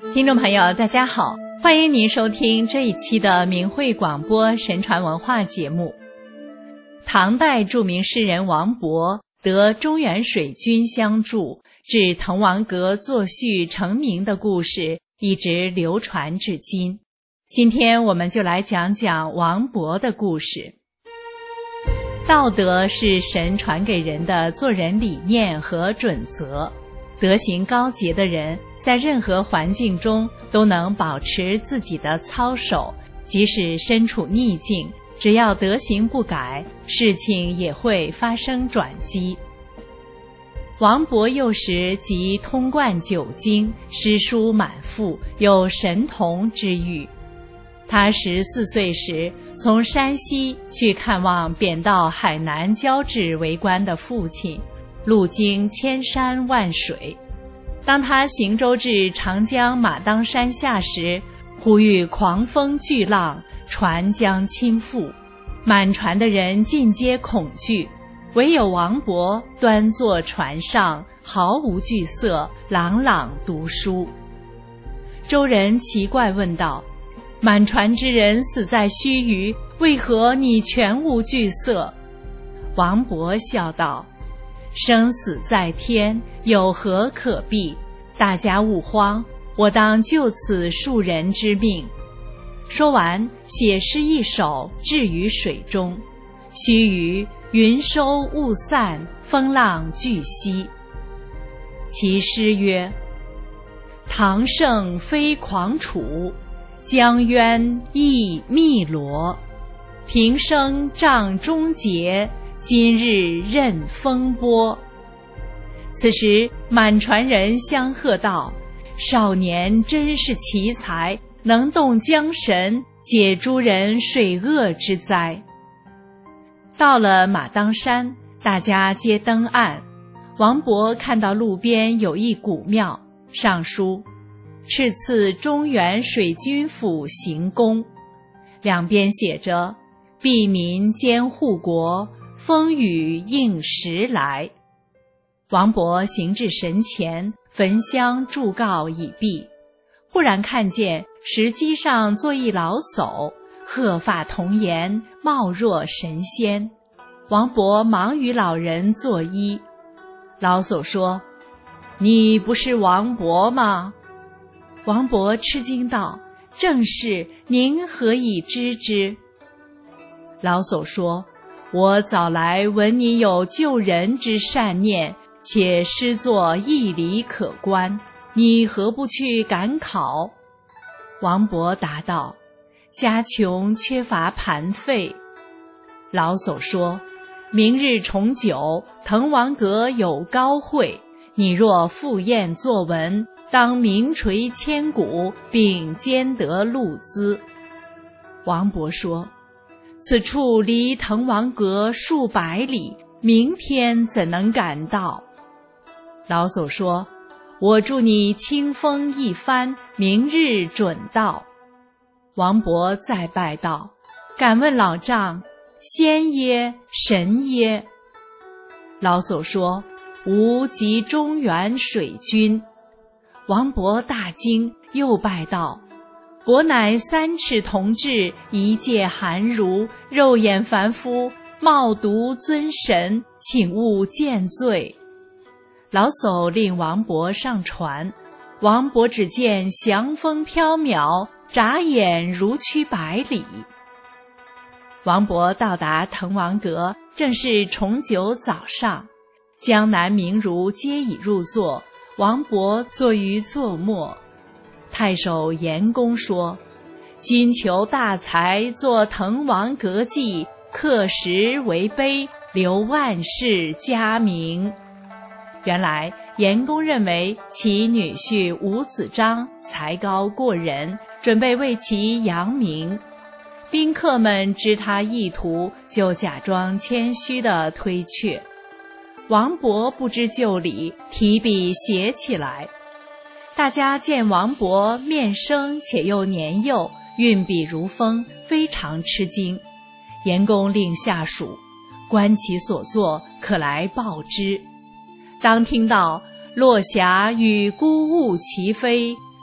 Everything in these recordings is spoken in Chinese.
听众朋友大家好，欢迎您收听这一期的明慧广播神传文化节目。唐代著名诗人王勃得中原水军相助，至滕王阁作序成名的故事一直流传至今。今天我们就来讲讲王勃的故事。道德是神传给人的做人理念和准则，德行高洁的人在任何环境中都能保持自己的操守，即使身处逆境，只要德行不改，事情也会发生转机。王勃幼时即通贯九经，诗书满腹，有神童之誉。他14岁时从山西去看望贬到海南交趾为官的父亲，路经千山万水。当他行舟至长江马当山下时，忽遇狂风巨浪，船将倾覆，满船的人尽皆恐惧，唯有王勃端坐船上，毫无惧色，朗朗读书。舟人奇怪问道：满船之人死在须臾，为何你全无惧色？王勃笑道：生死在天，有何可避？大家勿慌，我当就此数人之命。说完，写诗一首，置于水中。须臾，云收雾散，风浪俱息。其诗曰：唐圣非狂楚，江渊亦汨罗。平生仗忠节，今日任风波。此时满船人相贺道：少年真是奇才，能动江神，解诸人水厄之灾。到了马当山，大家皆登岸。王勃看到路边有一古庙，上书敕赐中原水军府行宫，两边写着庇民兼护国，风雨应时来。王勃行至神前，焚香祝告已毕，忽然看见石基上坐一老叟，鹤发童颜，貌若神仙。王勃忙与老人作揖。老叟说：你不是王勃吗？王勃吃惊道：正是，您何以知之？老叟说：我早来闻你有救人之善念，且诗作义理可观，你何不去赶考？王勃答道：家穷缺乏盘费。老叟说：明日重九，滕王阁有高会，你若赴宴作文，当名垂千古，并兼得路资。王勃说：此处离滕王阁数百里，明天怎能赶到？老叟说：我祝你清风一番，明日准到。王勃再拜道：敢问老丈，仙耶神耶？老叟说：吾即中原水军。王勃大惊，又拜道：伯乃3尺同志，一介寒儒，肉眼凡夫，冒渎尊神，请勿见罪。老叟令王勃上船，王勃只见祥风飘渺，眨眼如驱百里。王勃到达滕王阁，正是重九早上，江南名儒皆已入座，王勃坐于座末。太守严公说：今求大才作滕王阁记，刻石为碑，留万世佳名。原来严公认为其女婿吴子章才高过人，准备为其扬名。宾客们知他意图，就假装谦虚地推却。王勃不知就里，提笔写起来。大家见王勃面生且又年幼，运笔如风，非常吃惊。严公令下属观其所作，可来报之。当听到落霞与孤鹜齐飞，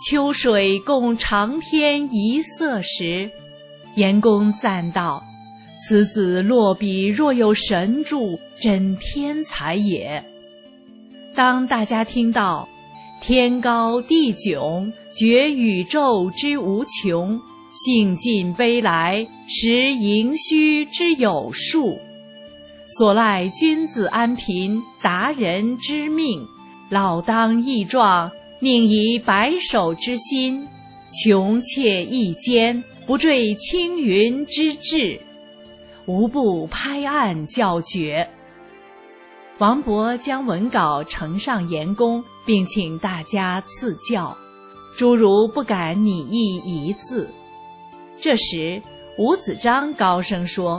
秋水共长天一色时，颜公赞道：此子落笔若有神助，真天才也。当大家听到天高地迥，觉宇宙之无穷，兴尽悲来，识盈虚之有数，所赖君子安贫，达人之命，老当益壮，宁以白首之心，穷且益坚，不坠青云之志，无不拍案叫绝。王勃将文稿呈上颜公，并请大家赐教，诸儒不敢拟议一字。这时吴子章高声说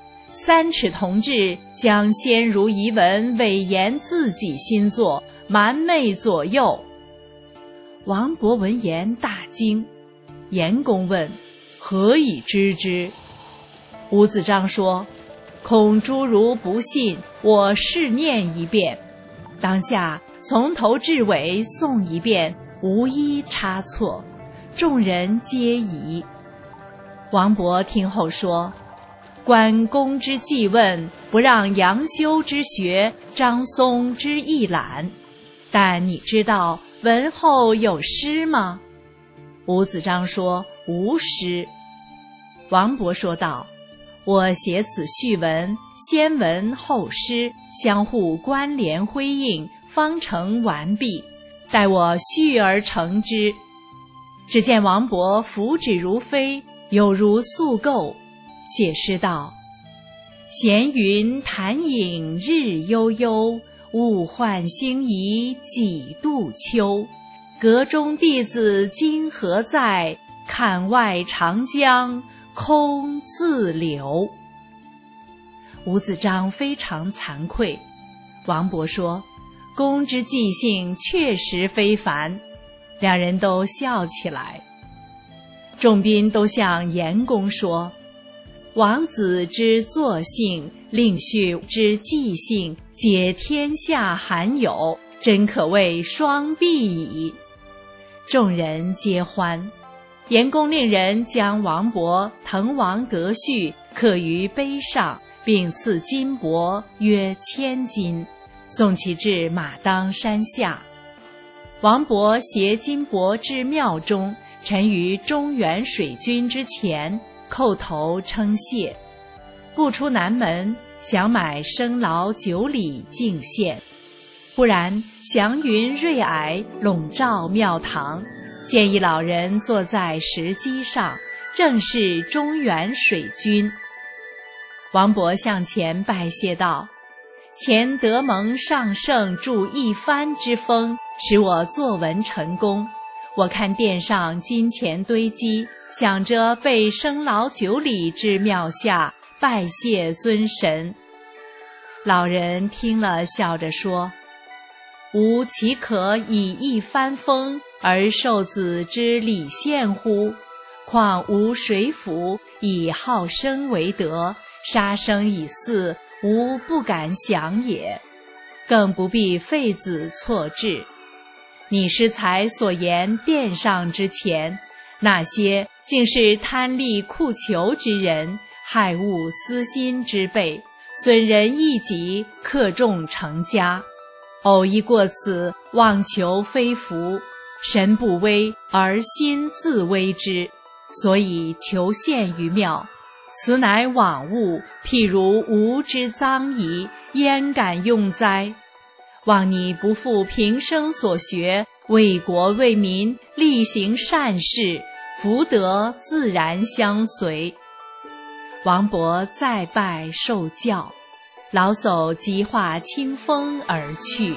：“3尺同志将先儒遗文伪言自己新作，瞒昧左右。”王勃闻言大惊，颜公问：“何以知之？”吴子章说：“恐诸儒不信，我试念一遍。”当下从头至尾诵一遍，无一差错，众人皆疑。王勃听后说：“观公之计问，不让杨修之学，张松之一览。但你知道文后有诗吗？”吴子章说：“无诗。”王勃说道：“我写此序文，先文后诗，相互关联辉映，方成完毕，待我序而成之。”只见王勃拂指如飞，有如速构，写诗道：“闲云潭影日悠悠，物换星移几度秋。阁中弟子今何在？看外长江空自流。”吴子章非常惭愧。王勃说：“公之记性确实非凡。”两人都笑起来。众宾都向颜公说：“王子之作性，令婿之记性，皆天下罕有，真可谓双璧矣。”众人皆欢。颜公令人将王勃《滕王阁序》刻于碑上，并赐金帛约1000斤，送其至马当山下。王勃携金帛至庙中，陈于中原水军之前，叩头称谢。不出南门，想买生劳9里敬献。忽然祥云瑞霭，笼罩庙堂，见一老人坐在石基上，正是中原水军。王勃向前拜谢道：“前得蒙上圣助一番之风，使我作文成功。我看殿上金钱堆积，想着备生劳9里至庙下，拜谢尊神。”老人听了，笑着说：“吾岂可以一番风而受子之礼献乎？况吾水府以好生为德，杀生以祀，吾不敢想也，更不必废子错志。你师才所言殿上之钱，那些竟是贪利酷求之人，害物私心之辈，损人益己，克众成家。偶一过此，妄求非福，神不危而心自危之，所以求献于庙。此乃罔物，譬如吾之赃矣，焉敢用哉？望你不负平生所学，为国为民，力行善事，福德自然相随。”王勃再拜受教，老叟即化清风而去。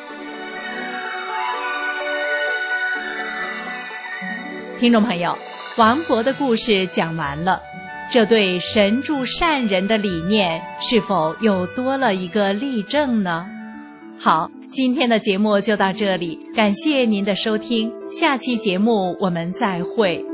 听众朋友，王勃的故事讲完了，这对神助善人的理念是否又多了一个例证呢？好，今天的节目就到这里，感谢您的收听，下期节目我们再会。